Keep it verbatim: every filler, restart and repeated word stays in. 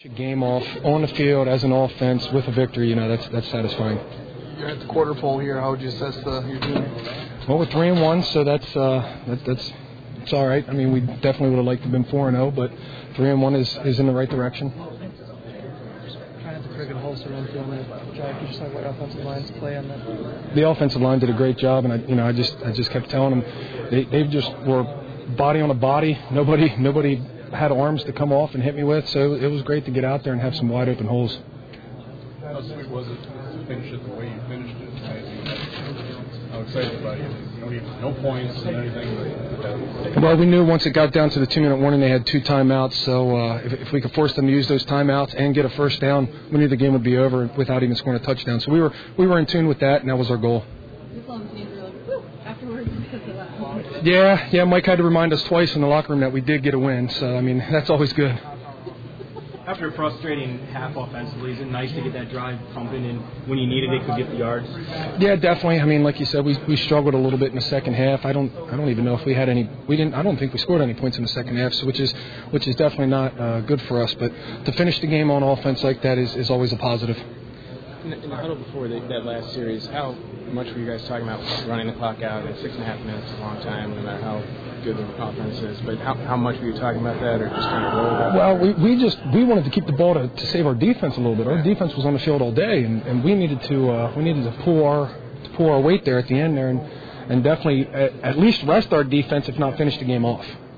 Game off on the field as an offense with a victory, you know, that's that's satisfying. You're at the quarter pole here. How would you assess uh, your team? Well, we're three and one, so that's uh, that, that's it's all right. I mean, we definitely would have liked to have been four and zero, but three and one is, is in the right direction. Trying to create holes around the field and drive. Could you just talk about offensive line's play on that? The offensive line did a great job, and I, you know, I just I just kept telling them they they just were body on a body. Nobody nobody. had arms to come off and hit me with, so it was great to get out there and have some wide open holes. How sweet was it to finish it the way you finished it? How excited about you? No, no points and anything. But well, we knew once it got down to the two-minute warning, they had two timeouts, so uh, if, if we could force them to use those timeouts and get a first down, we knew the game would be over without even scoring a touchdown. So we were we were in tune with that, and that was our goal. Yeah, yeah, Mike had to remind us twice in the locker room that we did get a win, so, I mean, that's always good. After a frustrating half offensively, is it nice to get that drive pumping and when you needed it, could get the yards? Yeah, definitely. I mean, like you said, we we struggled a little bit in the second half. I don't I don't even know if we had any. We didn't. I don't think we scored any points in the second half, so which is which is definitely not uh, good for us. But to finish the game on offense like that is, is always a positive. In the, in the huddle before the, that last series, how much were you guys talking about running the clock out at six and a half minutes is a long time, no matter how good the offense is? But how, how much were you talking about that, or just kind of roll that? Well, we, we just we wanted to keep the ball to, to save our defense a little bit. Our defense was on the field all day, and, and we needed to uh, we needed to pull our to pull our weight there at the end there, and and definitely at, at least rest our defense, if not finish the game off.